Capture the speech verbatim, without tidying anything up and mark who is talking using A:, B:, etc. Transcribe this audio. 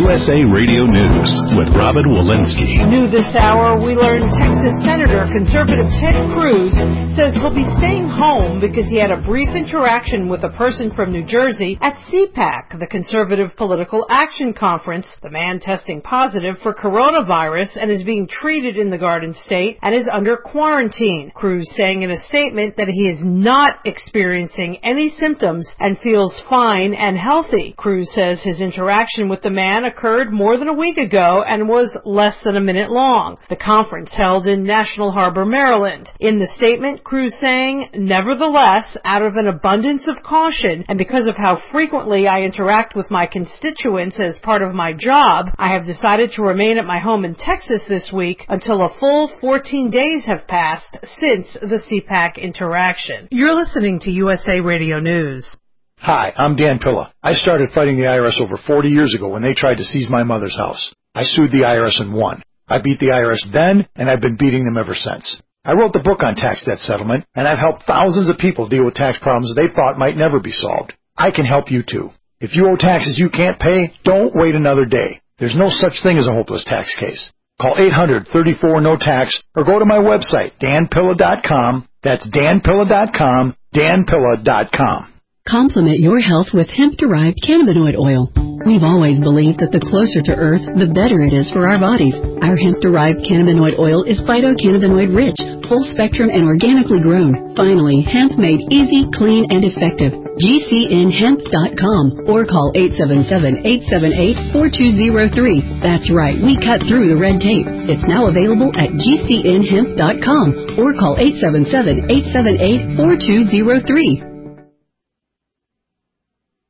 A: S A Radio News with Robin Walensky.
B: New this hour, we learned Texas Senator conservative Ted Cruz says he'll be staying home because he had a brief interaction with a person from New Jersey at C PAC, the Conservative Political Action Conference. The man testing positive for coronavirus and is being treated in the Garden State and is under quarantine. Cruz saying in a statement that he is not experiencing any symptoms and feels fine and healthy. Cruz says his interaction with the man occurred more than a week ago and was less than a minute long. The conference held in National Harbor, Maryland. In the statement, Cruz saying, nevertheless, out of an abundance of caution and because of how frequently I interact with my constituents as part of my job, I have decided to remain at my home in Texas this week until a full fourteen days have passed since the C PAC interaction. You're listening to U S A Radio News.
C: Hi, I'm Dan Pilla. I started fighting the I R S over forty years ago when they tried to seize my mother's house. I sued the I R S and won. I beat the I R S then, and I've been beating them ever since. I wrote the book on tax debt settlement, and I've helped thousands of people deal with tax problems they thought might never be solved. I can help you too. If you owe taxes you can't pay, don't wait another day. There's no such thing as a hopeless tax case. Call eight hundred, thirty-four, no tax or go to my website, dan pilla dot com. That's dan pilla dot com, dan pilla dot com.
D: Complement your health with hemp-derived cannabinoid oil. We've always believed that the closer to Earth, the better it is for our bodies. Our hemp-derived cannabinoid oil is phytocannabinoid-rich, full-spectrum, and organically grown. Finally, hemp made easy, clean, and effective. G C N hemp dot com or call eight seven seven, eight seven eight, four two zero three. That's right, we cut through the red tape. It's now available at G C N hemp dot com or call eight seven seven, eight seven eight, four two zero three.